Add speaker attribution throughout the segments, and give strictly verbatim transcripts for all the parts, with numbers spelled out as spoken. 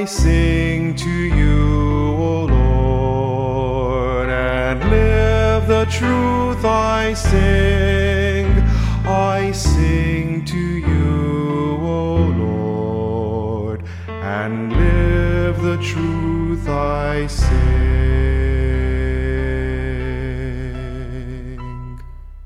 Speaker 1: I sing to you, O Lord, and live the truth I sing. I sing to you, O Lord, and live the truth I sing.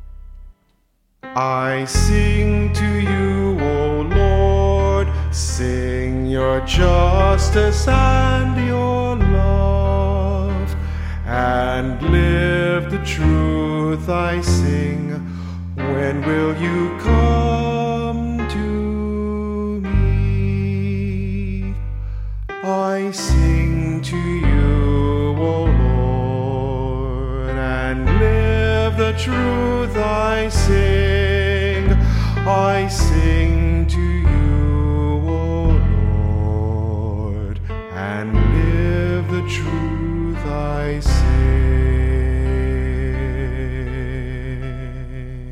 Speaker 1: I sing to you, O Lord, sing your justice and your love, and live the truth I sing. When will you come to me? I sing to you, O Lord, and live the truth I sing. I sing to you, O Lord, and live the truth I sing.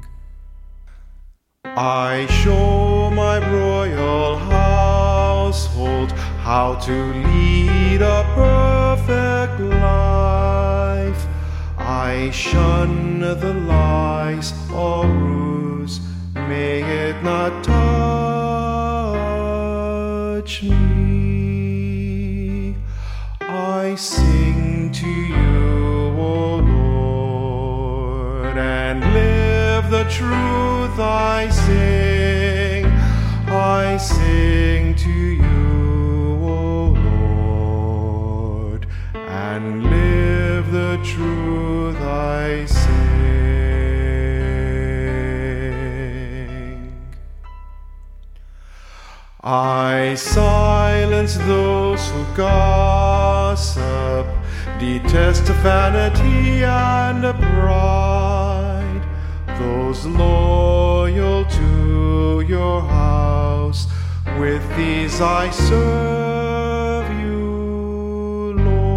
Speaker 1: I show my royal household how to lead a perfect life. I shun the lies or ruse, may it not touch me. I sing to you, O Lord, and live the truth I sing. I sing to you, O Lord, and live the truth I sing. I silence those who gossip, detest vanity and pride. Those loyal to your house, with these I serve you,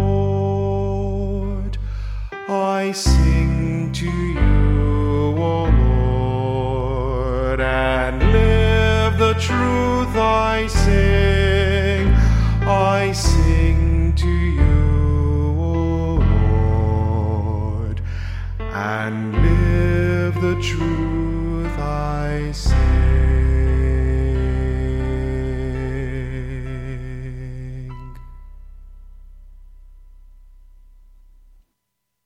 Speaker 1: Lord. I sing to you, O Lord, and live the truth I sing. I sing to you, O Lord, and live the truth